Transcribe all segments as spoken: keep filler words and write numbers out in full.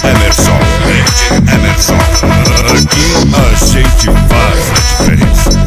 Emerson, D J Emerson. Aqui a gente faz a diferença.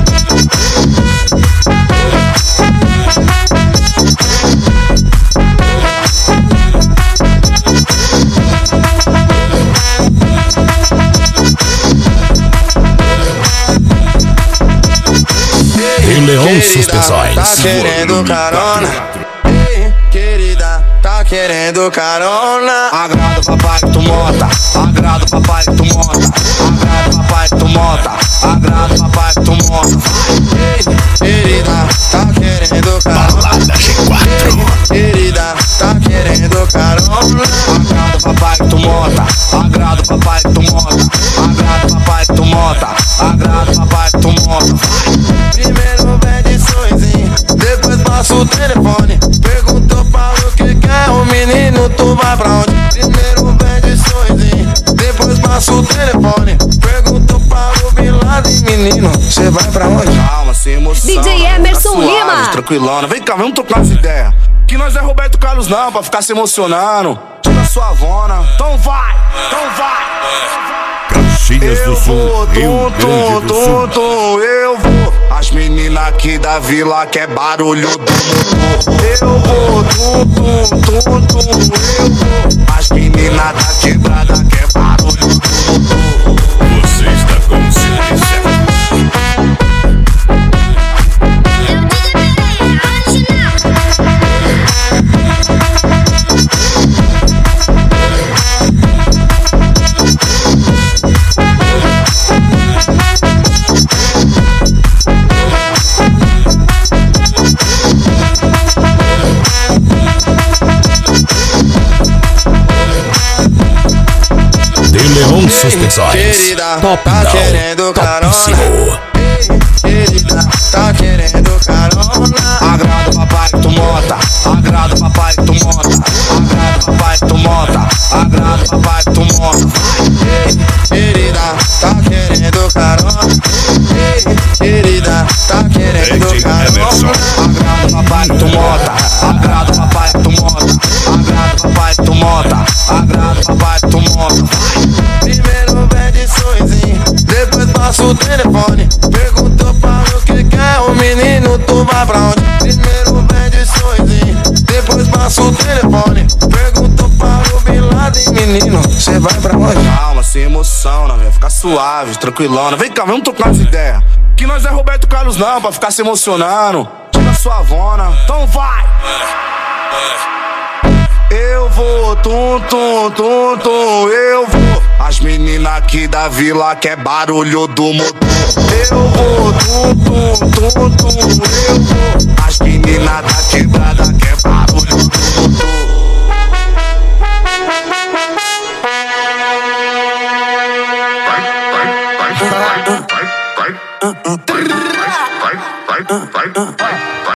Rei Leão Suspensões. Tá querendo carona? Ei, querida, tá querendo carona? Agrada papai que tu monta, agrada papai que tu monta, agrada papai que tu monta, agrada papai que tu monta. Ei, querida, tá querendo carona? Balada G quatro. Ei, querida, tá querendo carona? Agrada papai que tu monta, agrada papai que tu monta, agrada papai que tu monta, agrada papai que tu monta. Primeiro pede sonzinho, depois passa o telefone. Perguntou para o que quer o menino, tu vai pra onde? Primeiro pede sonzinho, depois passa o telefone. Perguntou para o Bin Laden, menino, cê vai pra onde? Calma, sem emoção, D J Emerson tá suave, Lima. tranquilona, vem cá, vamos tocar as ideias. Que nós é Roberto Carlos não, pra ficar se emocionando. Tira sua vona, então vai, então vai. Caxias do Eu Sul, vou, Rio tum, Grande do tum, Sul. tum, eu vou. As meninas aqui da vila quer barulho do motor. Eu vou, tum, tum, tum, tum, eu vou. As meninas da quebrada quer barulho do motor. Você está com o silêncio. Leão Suspensões. Querida, Top tá não, querendo carona? topíssimo. Ei, querida, tá querendo carona? Agrada papai que tu monta, agrada papai que tu monta, agrada papai que tu monta, agrada papai que tu monta. Ei, querida, tá querendo carona? Ei, querida, tá querendo carona? Agrada papai que tu monta, agrada papai que tu monta, agrada papai que tu monta, agrada papai que tu monta. Primeiro pede sonzinho, depois passa o telefone. Perguntou para o que quer o menino, tu vai pra onde? Primeiro pede sonzinho, depois passa o telefone. Perguntou para o Bin Laden, menino, cê vai pra onde? Calma, sem emoção, não vai ficar suave, tranquilona. Vem cá, vamos tocar as ideias. Que nós é Roberto Carlos não, pra ficar se emocionando. Tira sua vona, então vai. Eu vou, tum, tum, tum, tum, eu vou. As meninas aqui da vila quer barulho do motor. Eu vou, tum, tum, tum, tum, eu vou. As meninas da quebrada quer barulho do motor. Vai, vai, vai, vai, vai, vai, vai, vai, vai, vai, vai, vai.